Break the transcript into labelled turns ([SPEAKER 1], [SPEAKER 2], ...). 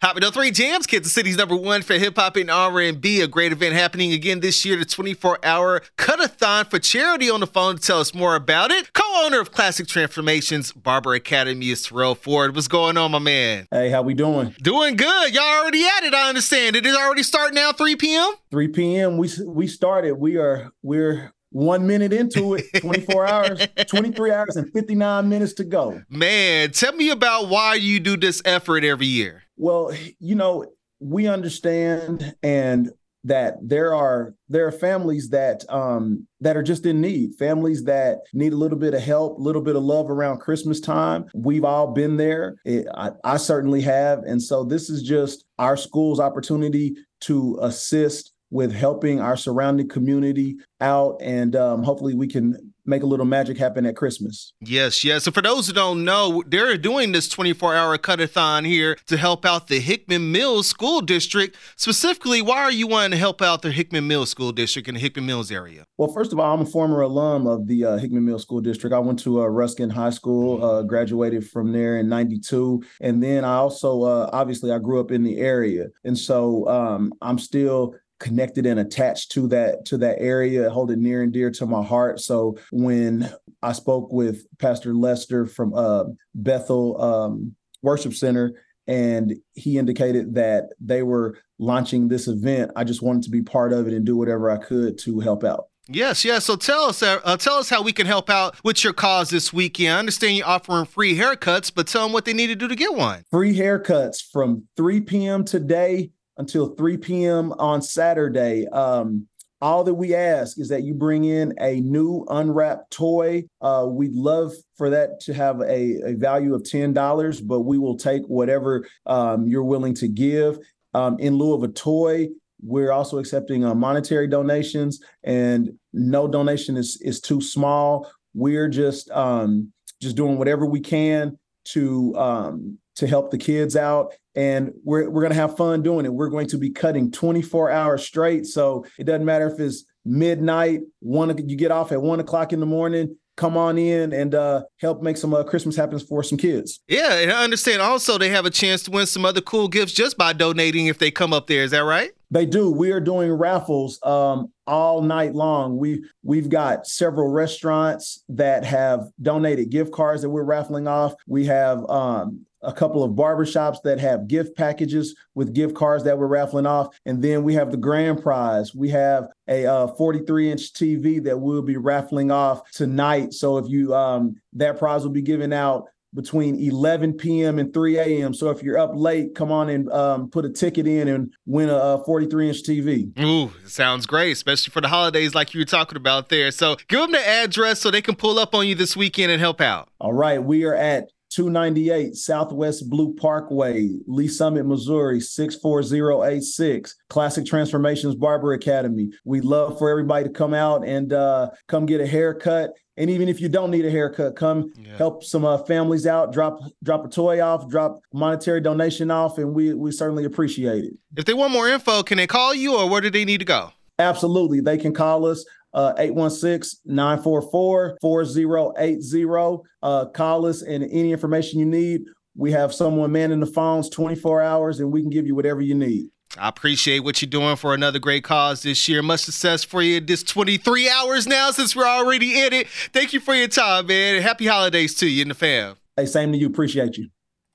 [SPEAKER 1] Hot 103 Jams, Kansas City's #1 for hip-hop and R&B. A great event happening again this year, the 24-hour Cut-a-thon for charity. On the phone to tell us more about it, co-owner of Classic Transformations Barber Academy is Terrell Ford. What's going on, my man?
[SPEAKER 2] Hey, how we doing?
[SPEAKER 1] Doing good. Y'all already at it, I understand. It is already starting now, 3 p.m.?
[SPEAKER 2] 3 p.m. We started. We're 1 minute into it, 24 hours, 23 hours and 59 minutes to go.
[SPEAKER 1] Man, tell me about why you do this effort every year.
[SPEAKER 2] Well, we understand and that there are families that are just in need, families that need a little bit of help, a little bit of love around Christmas time. We've all been there. I certainly have. And so this is just our school's opportunity to assist with helping our surrounding community out. And hopefully we can make a little magic happen at Christmas.
[SPEAKER 1] Yes. So for those who don't know, they're doing this 24-hour cut-a-thon here to help out the Hickman Mills School District. Specifically, why are you wanting to help out the Hickman Mills School District in the Hickman Mills area? Well,
[SPEAKER 2] first of all, I'm a former alum of the Hickman Mills School District. I went to Ruskin High School, graduated from there in 92. And then I also, obviously, I grew up in the area. And so I'm still connected and attached to that area, hold it near and dear to my heart. So when I spoke with Pastor Lester from Bethel Worship Center, and he indicated that they were launching this event, I just wanted to be part of it and do whatever I could to help out.
[SPEAKER 1] Yes. So tell us how we can help out with your cause this weekend. I understand you're offering free haircuts, but tell them what they need to do to get one.
[SPEAKER 2] Free haircuts from 3 p.m. today until 3 p.m. on Saturday. All that we ask is that you bring in a new unwrapped toy. We'd love for that to have a value of $10, but we will take whatever you're willing to give. In lieu of a toy, we're also accepting monetary donations, and no donation is too small. We're just doing whatever we can to help the kids out. And we're going to have fun doing it. We're going to be cutting 24 hours straight. So it doesn't matter if it's midnight, you get off at 1 o'clock in the morning, come on in and help make some Christmas happen for some kids.
[SPEAKER 1] Yeah, and I understand also they have a chance to win some other cool gifts just by donating if they come up there. Is that right?
[SPEAKER 2] They do. We are doing raffles all night long. We've got several restaurants that have donated gift cards that we're raffling off. We have a couple of barbershops that have gift packages with gift cards that we're raffling off. And then we have the grand prize. We have a 43-inch TV that we'll be raffling off tonight. So if you that prize will be given out between 11 p.m. and 3 a.m. So if you're up late, come on and put a ticket in and win a 43-inch TV.
[SPEAKER 1] Ooh, sounds great, especially for the holidays like you were talking about there. So give them the address so they can pull up on you this weekend and help out.
[SPEAKER 2] All right. We are at 298 Southwest Blue Parkway, Lee Summit, Missouri, 64086. Classic Transformations Barber Academy. We'd love for everybody to come out and come get a haircut. And even if you don't need a haircut, come help some families out, drop a toy off, drop a monetary donation off, and we certainly appreciate it.
[SPEAKER 1] If they want more info, can they call you or where do they need to go?
[SPEAKER 2] Absolutely. They can call us 816-944-4080. Call us, and any information you need, we have someone manning the phones 24 hours, and we can give you whatever you need.
[SPEAKER 1] I appreciate what you're doing for another great cause this year. Much success for you this 23 hours now since we're already in it. Thank you for your time, man. Happy holidays to you and the fam.
[SPEAKER 2] Hey, same to you. Appreciate you.